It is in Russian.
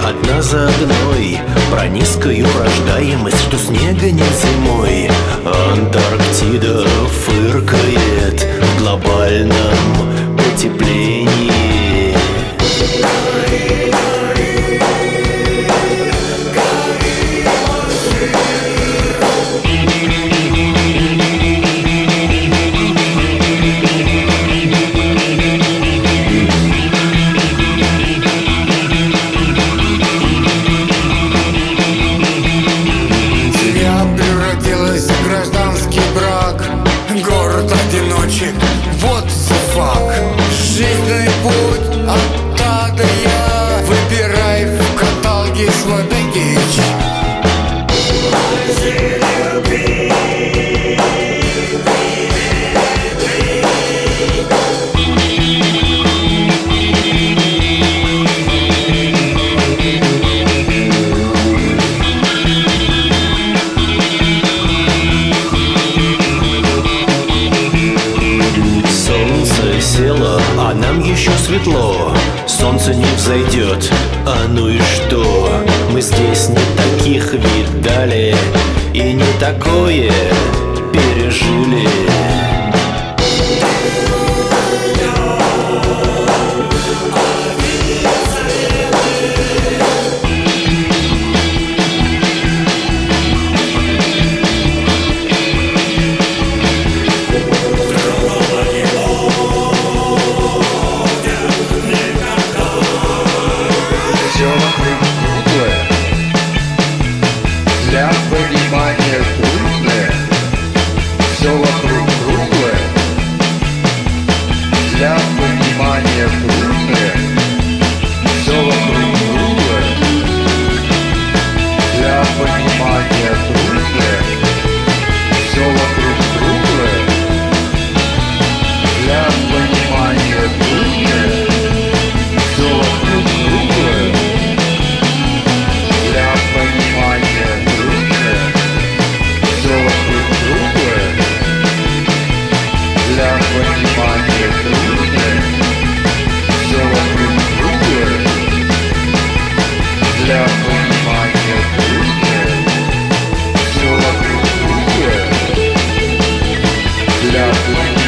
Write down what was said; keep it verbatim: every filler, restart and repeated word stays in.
одна за одной, про низкую рождаемость, что снега нет зимой. Антарктида фыркает в глобальном потеплении. Одиночек, вот the fuck. Жизненный путь от А до Я. Выбирай в каталоге свой бэгидж. Село, а нам еще светло. Солнце не взойдет, а ну и что? Мы здесь не таких видали и не такое пережили. Для понимания трудное, все вокруг круглое. Для понимания трудное, все вокруг круглое. Для понимания трудное, все вокруг круглое. Для понимания трудное, все вокруг круглое. Для понимания Для понимания трудное, все вокруг круглое. Для понимания трудное, все вокруг круглое. Для понимания